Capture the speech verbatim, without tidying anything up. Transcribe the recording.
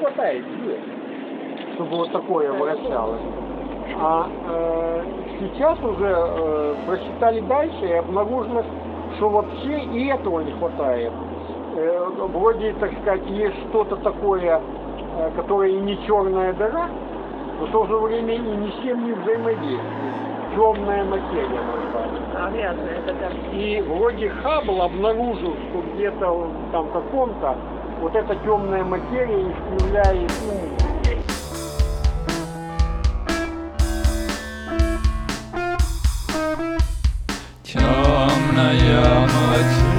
хватает сил, чтобы вот такое вращалось. А э, сейчас уже э, прочитали дальше и обнаружено, что вообще и этого не хватает. Э, вроде, так сказать, есть что-то такое, э, которое и не черная дыра, но в то же время и ни с чем не взаимодействует. Темная материя называется. А, ясно, это так. И вроде Хаббл обнаружил, что где-то там в каком-то вот эта темная материя искривляет, ну, Темная материя.